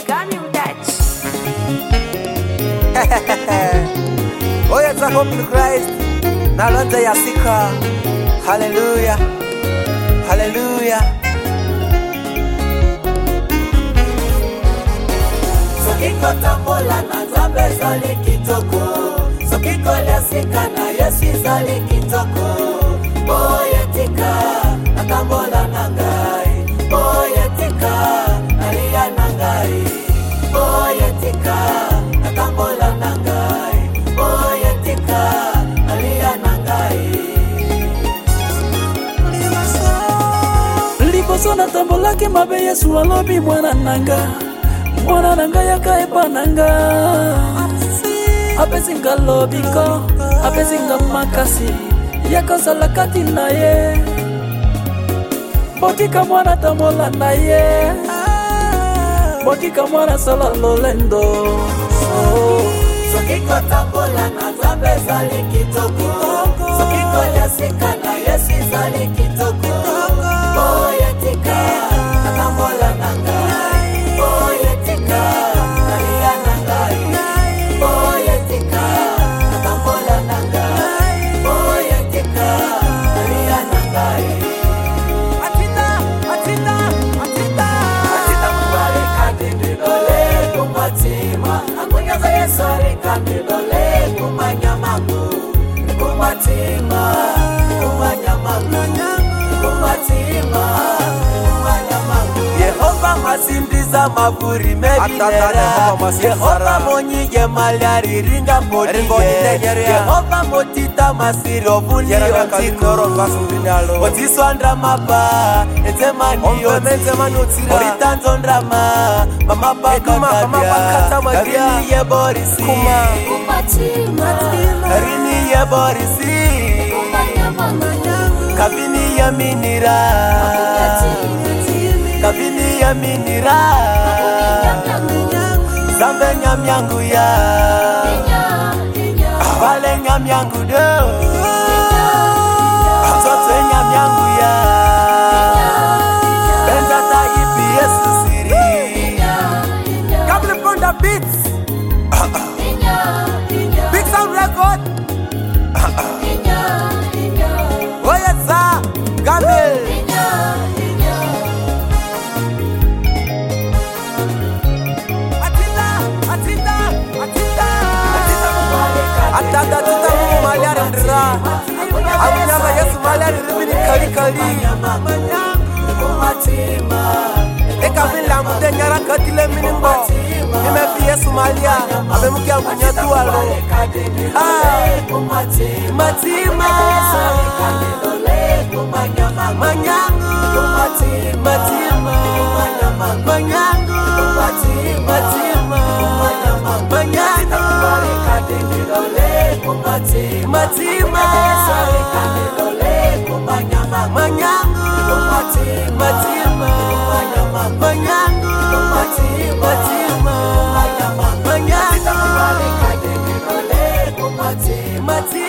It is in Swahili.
Gami Udach. Oya za hope in Christ. Nalonza yasika. Hallelujah. Hallelujah. Sokiko tambola na Nzambe zali kitoko. Sokiko yasika na Yesu zali kitoko. Boyetika na tambola na ngai. Boyetika na lia na ngai. Boyetika na tambola na ngai. Boyetika na lia na ngai. Liboso na tambolaki mabe Yesu alobi mwana nanga yaka epa nanga. Apesinga lobiko, apesinga makasi yaka salakati na ye. Botika mwana tamola na ye. Botika mwana sala lolendo. Sokiko tambola na Nzambe zali kitoko. Sokiko yasika na Yesu zali kitoko. Boyetika na tambola na ngai. Boyetika na lia na ngai. Boyetika na tambola na ngai. Boyetika na lia na ngai. Atita mbale kadinde dole kumatima. Akunyaza Yesu alikande dole kumanyamaku. Kumatima, kumanyamaku. Kumatima, kumanyamaku. Yehova masindiza mavuri mevinera. Yehova monyige maliari ringa modiye. Yehova motita masiro vuli otiko. Otiswandra mapa, ezemani yoti. Oritanzo ndrama, mama baka Karini ye borisi. Karini ye borisi. Kabini ya minira. Kabini ya minira. Zambe nyamyangu ya. Vale nyamyangu do. Sote nyamyangu ya. Benza taipi Yesu siri. Kabli Fonda Beats. Big Sound Record. Oya za Gamil. Atanda tuta mu maliari ndra. Abunyama Yesu maliari ribini kali. Eka vila mute nyara katile minimbo. Nimefi Yesu malia. Abemuki ambunya tuwalo. Matima. Manyangu. Matima. Manyangu. Matima. Manyangu. Matima. Manyangu. Matima. Manyangu. Matima. Manyangu. Matima.